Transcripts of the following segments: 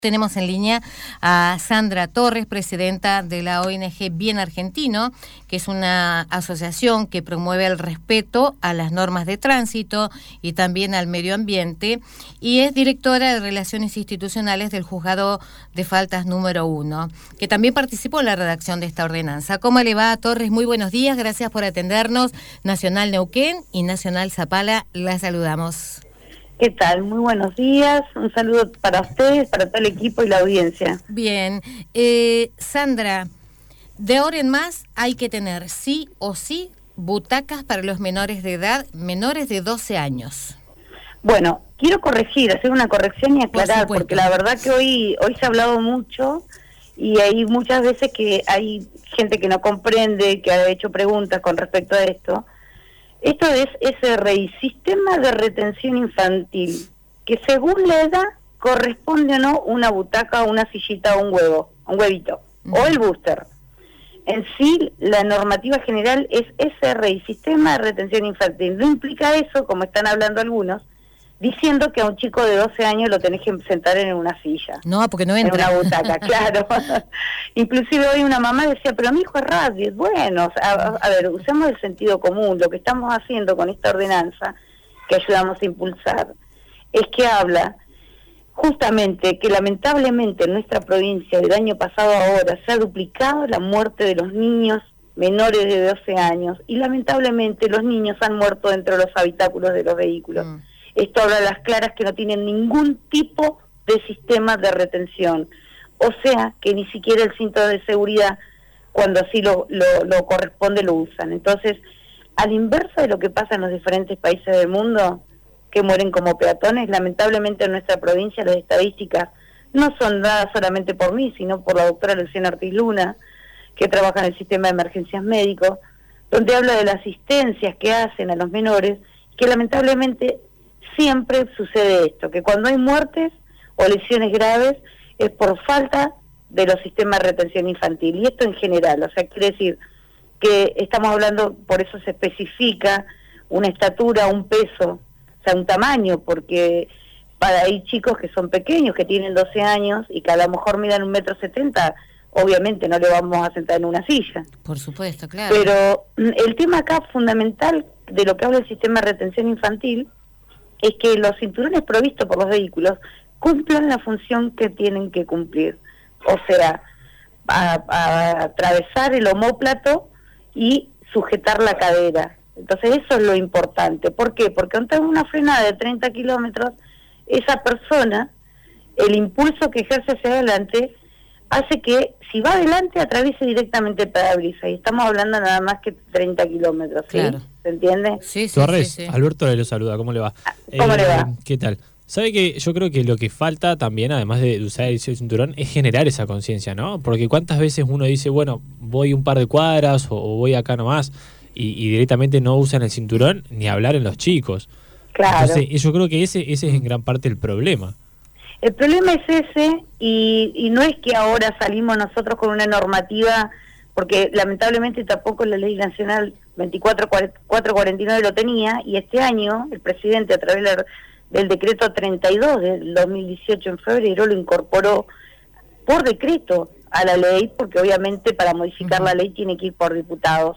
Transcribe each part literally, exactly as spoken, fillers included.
Tenemos en línea a Sandra Torres, presidenta de la O N G Bien Argentino, que es una asociación que promueve el respeto a las normas de tránsito y también al medio ambiente, y es directora de Relaciones Institucionales del Juzgado de Faltas número uno, que también participó en la redacción de esta ordenanza. ¿Cómo le va, Torres? Muy buenos días, gracias por atendernos. Nacional Neuquén y Nacional Zapala, la saludamos. ¿Qué tal? Muy buenos días. Un saludo para ustedes, para todo el equipo y la audiencia. Bien. Eh, Sandra, de ahora en más hay que tener sí o sí butacas para los menores de edad, menores de doce años. Bueno, quiero corregir, hacer una corrección y aclarar, por porque la verdad que hoy hoy se ha hablado mucho y hay muchas veces que hay gente que no comprende, que ha hecho preguntas con respecto a esto. Esto es S R I, Sistema de Retención Infantil, que según la edad corresponde o no una butaca, una sillita o un huevo, un huevito, uh-huh. o el booster. En sí, la normativa general es S R I, Sistema de Retención Infantil. No implica eso, como están hablando algunos, diciendo que a un chico de doce años lo tenés que sentar en una silla. No, porque no entra. En una butaca, claro. Inclusive hoy una mamá decía, pero mi hijo es rugby. Bueno, a, a ver, usemos el sentido común. Lo que estamos haciendo con esta ordenanza, que ayudamos a impulsar, es que habla justamente que lamentablemente en nuestra provincia, del año pasado a ahora, se ha duplicado la muerte de los niños menores de doce años, y lamentablemente los niños han muerto dentro de los habitáculos de los vehículos. Mm. Esto habla a las claras que no tienen ningún tipo de sistema de retención. O sea, que ni siquiera el cinto de seguridad, cuando así lo, lo, lo corresponde, lo usan. Entonces, a la inversa de lo que pasa en los diferentes países del mundo, que mueren como peatones, lamentablemente en nuestra provincia las estadísticas no son dadas solamente por mí, sino por la doctora Luciana Ortiz Luna, que trabaja en el sistema de emergencias médicos, donde habla de las asistencias que hacen a los menores, que lamentablemente siempre sucede esto, que cuando hay muertes o lesiones graves es por falta de los sistemas de retención infantil, y esto en general, o sea, quiere decir que estamos hablando, por eso se especifica una estatura, un peso, o sea, un tamaño, porque para hay chicos que son pequeños, que tienen doce años y que a lo mejor midan un metro setenta, obviamente no le vamos a sentar en una silla. Por supuesto, claro. Pero el tema acá fundamental de lo que habla el sistema de retención infantil es que los cinturones provistos por los vehículos cumplan la función que tienen que cumplir. O sea, a, a atravesar el omóplato y sujetar la cadera. Entonces eso es lo importante. ¿Por qué? Porque ante una frenada de treinta kilómetros, esa persona, el impulso que ejerce hacia adelante, hace que si va adelante atraviese directamente el parabrisas. Y estamos hablando nada más que treinta kilómetros, ¿sí? Claro. ¿Se entiende? Sí, sí, Torres, sí, sí. Alberto le lo saluda, ¿cómo le va? ¿Cómo eh, le va? ¿Qué tal? Sabe que yo creo que lo que falta también, además de usar el cinturón, es generar esa conciencia, ¿no? Porque cuántas veces uno dice, bueno, voy un par de cuadras o, o voy acá nomás, y, y directamente no usan el cinturón, ni hablar en los chicos. Claro. Entonces, yo creo que ese, ese es en gran parte el problema. El problema es ese, y, y no es que ahora salimos nosotros con una normativa, porque lamentablemente tampoco la Ley Nacional veinticuatro cuarenta y nueve lo tenía, y este año el presidente, a través de, del decreto treinta y dos del dos mil dieciocho en febrero, lo incorporó por decreto a la ley, porque obviamente para modificar uh-huh. la ley tiene que ir por diputados.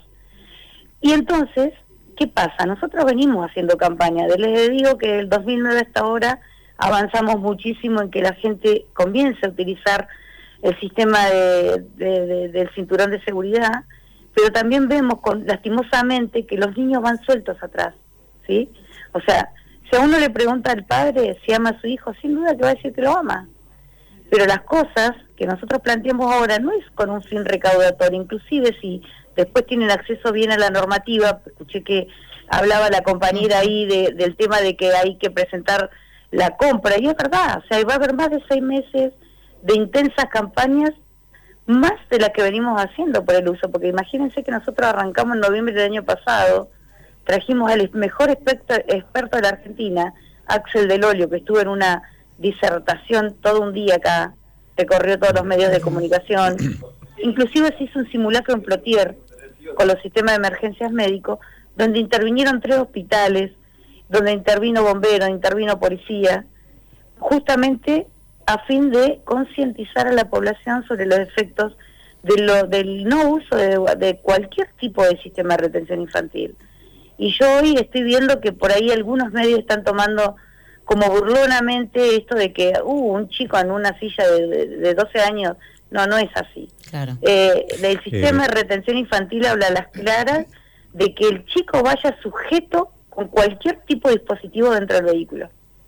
Y entonces, ¿qué pasa? Nosotros venimos haciendo campaña, les digo que del dos mil nueve hasta ahora avanzamos muchísimo en que la gente comience a utilizar el sistema de, de, de, del cinturón de seguridad, pero también vemos con, lastimosamente que los niños van sueltos atrás, ¿sí? O sea, si a uno le pregunta al padre si ama a su hijo, sin duda que va a decir que lo ama. Pero las cosas que nosotros planteamos ahora no es con un fin recaudatorio, inclusive si después tienen acceso bien a la normativa, escuché que hablaba la compañera ahí de, del tema de que hay que presentar la compra, y es verdad, o sea, va a haber más de seis meses de intensas campañas, más de las que venimos haciendo por el uso, porque imagínense que nosotros arrancamos en noviembre del año pasado, trajimos al mejor experto, experto de la Argentina, Axel Del Olio, que estuvo en una disertación todo un día acá, recorrió todos los medios de comunicación, inclusive se hizo un simulacro en Plotier con los sistemas de emergencias médicos, donde intervinieron tres hospitales, donde intervino bomberos, intervino policía, justamente a fin de concientizar a la población sobre los efectos de lo, del no uso de, de cualquier tipo de sistema de retención infantil. Y yo hoy estoy viendo que por ahí algunos medios están tomando como burlonamente esto de que uh, un chico en una silla de, de, de doce años, no, no es así. Claro. Eh, el sistema eh. de retención infantil habla a las claras de que el chico vaya sujeto con cualquier tipo de dispositivo dentro del vehículo.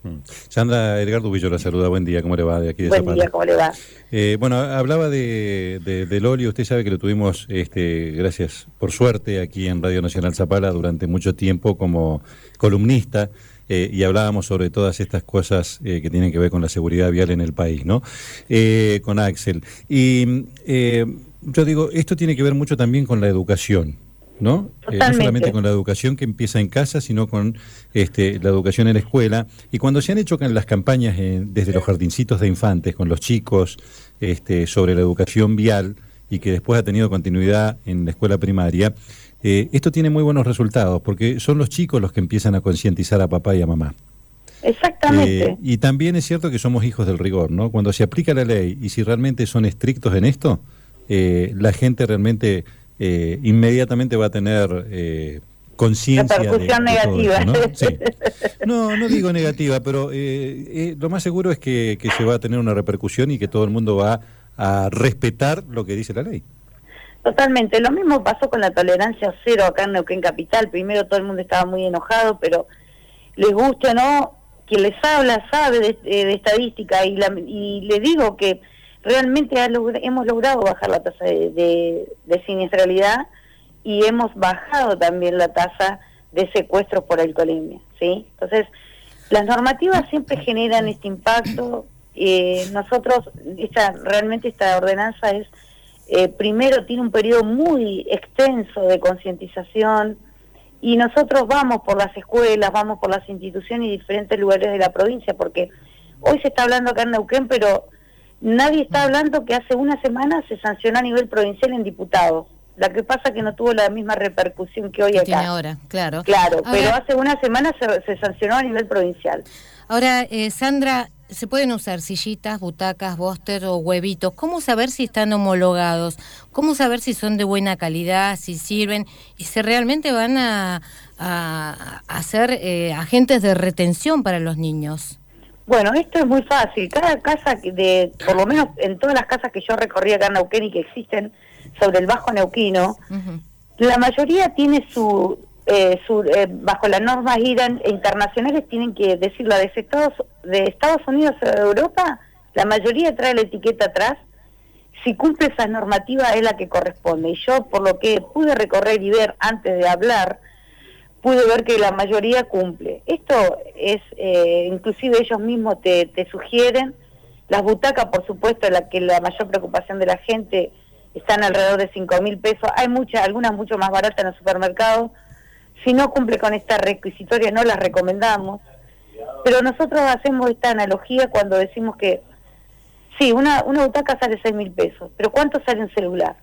Sandra, Edgardo Villo la saluda, buen día, ¿cómo le va? De aquí de Buen Zapala. día, ¿cómo le va? Eh, bueno, hablaba de, de, de Loli, usted sabe que lo tuvimos, este, gracias, por suerte, aquí en Radio Nacional Zapala durante mucho tiempo como columnista, eh, y hablábamos sobre todas estas cosas eh, que tienen que ver con la seguridad vial en el país, ¿no? Eh, con Axel. Y eh, yo digo, esto tiene que ver mucho también con la educación, ¿no? Eh, no solamente con la educación que empieza en casa, sino con este, la educación en la escuela. Y cuando se han hecho las campañas eh, desde los jardincitos de infantes con los chicos este, sobre la educación vial y que después ha tenido continuidad en la escuela primaria, eh, esto tiene muy buenos resultados porque son los chicos los que empiezan a concientizar a papá y a mamá. Exactamente. Eh, y también es cierto que somos hijos del rigor, ¿no? Cuando se aplica la ley y si realmente son estrictos en esto, eh, la gente realmente Eh, inmediatamente va a tener eh, conciencia de, de negativa. todo eso, ¿no? Sí. no, no digo negativa, pero eh, eh, lo más seguro es que, que se va a tener una repercusión y que todo el mundo va a respetar lo que dice la ley. Totalmente, lo mismo pasó con la tolerancia cero acá en Neuquén Capital. Primero todo el mundo estaba muy enojado, pero les gusta o no, quien les habla sabe de, de estadística y, la, y le digo que realmente ha log- hemos logrado bajar la tasa de, de, de siniestralidad y hemos bajado también la tasa de secuestros por alcoholemia, ¿sí? Entonces, las normativas siempre generan este impacto. Eh, nosotros, esta, realmente esta ordenanza es, eh, primero tiene un periodo muy extenso de concientización y nosotros vamos por las escuelas, vamos por las instituciones y diferentes lugares de la provincia, porque hoy se está hablando acá en Neuquén, pero nadie está hablando que hace una semana se sancionó a nivel provincial en diputados. La que pasa que no tuvo la misma repercusión que hoy que acá. tiene ahora, claro. Claro, ahora, pero hace una semana se, se sancionó a nivel provincial. Ahora, eh, Sandra, se pueden usar sillitas, butacas, bóster o huevitos. ¿Cómo saber si están homologados? ¿Cómo saber si son de buena calidad, si sirven y si realmente van a, a, a ser eh, agentes de retención para los niños? Bueno, esto es muy fácil. Cada casa, que de por lo menos en todas las casas que yo recorrí acá en Neuquén y que existen sobre el Bajo Neuquino, uh-huh. la mayoría tiene su, eh, su eh, bajo las normas iran, internacionales, tienen que decirlo, de Estados, de Estados Unidos o de Europa, la mayoría trae la etiqueta atrás. Si cumple esa normativa es la que corresponde. Y yo, por lo que pude recorrer y ver antes de hablar, pude ver que la mayoría cumple. Esto es, eh, inclusive ellos mismos te, te sugieren. Las butacas, por supuesto, la que la mayor preocupación de la gente, están alrededor de cinco mil pesos. Hay muchas, algunas mucho más baratas en el supermercado. Si no cumple con esta requisitoria, no las recomendamos. Pero nosotros hacemos esta analogía cuando decimos que, sí, una, una butaca sale seis mil pesos, pero ¿cuánto sale un celular?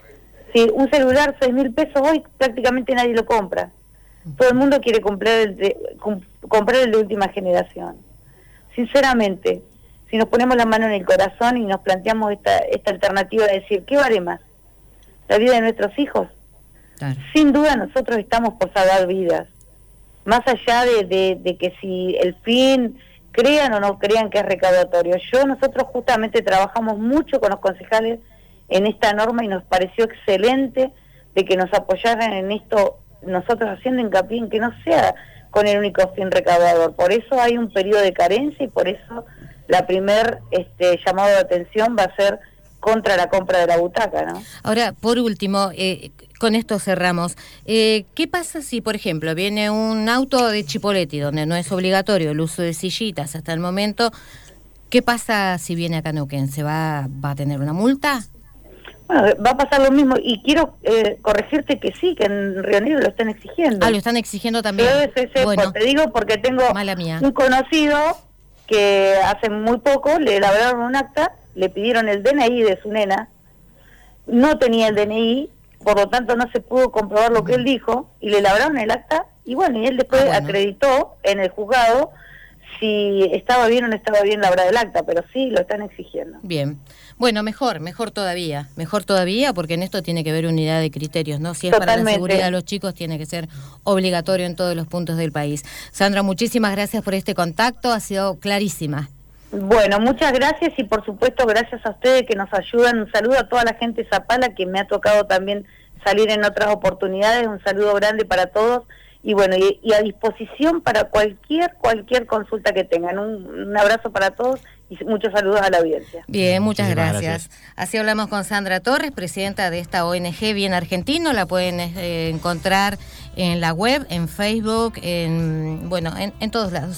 Si un celular, seis mil pesos, hoy prácticamente nadie lo compra. Todo el mundo quiere comprar el de, comp- comprar el de última generación. Sinceramente, si nos ponemos la mano en el corazón y nos planteamos esta, esta alternativa de decir, ¿qué vale más? ¿La vida de nuestros hijos? Claro. Sin duda nosotros estamos por salvar vidas. Más allá de, de, de que si el fin, crean o no crean que es recaudatorio. Yo, nosotros justamente trabajamos mucho con los concejales en esta norma y nos pareció excelente de que nos apoyaran en esto, nosotros haciendo hincapié en que no sea con el único fin recaudador. Por eso hay un periodo de carencia y por eso la primer este, llamado de atención va a ser contra la compra de la butaca, ¿no? Ahora, por último, eh, con esto cerramos. Eh, ¿Qué pasa si, por ejemplo, viene un auto de Chipoleti, donde no es obligatorio el uso de sillitas hasta el momento? ¿Qué pasa si viene acá a Neuquén? ¿Se va, va a tener una multa? Bueno, va a pasar lo mismo. Y quiero eh, corregirte que sí, que en Río Negro lo están exigiendo. Ah, lo están exigiendo también. Sí, sí, sí, bueno, te digo porque tengo un conocido que hace muy poco le elaboraron un acta, le pidieron el D N I de su nena, no tenía el D N I, por lo tanto no se pudo comprobar lo que él dijo, y le elaboraron el acta, y bueno, y él después ah, bueno. acreditó en el juzgado si estaba bien o no estaba bien la obra del acta, pero sí lo están exigiendo. Bien. Bueno, mejor, mejor todavía, mejor todavía, porque en esto tiene que haber unidad de criterios, ¿no? Si es Totalmente. para la seguridad de los chicos, tiene que ser obligatorio en todos los puntos del país. Sandra, muchísimas gracias por este contacto, ha sido clarísima. Bueno, muchas gracias y por supuesto gracias a ustedes que nos ayudan. Un saludo a toda la gente de Zapala que me ha tocado también salir en otras oportunidades. Un saludo grande para todos y bueno, y, y a disposición para cualquier cualquier consulta que tengan. Un, un abrazo para todos y muchos saludos a la audiencia. Bien, muchas gracias. gracias. Así hablamos con Sandra Torres, presidenta de esta O N G Bien Argentino. La pueden eh, encontrar en la web, en Facebook, en bueno, en, en todos lados.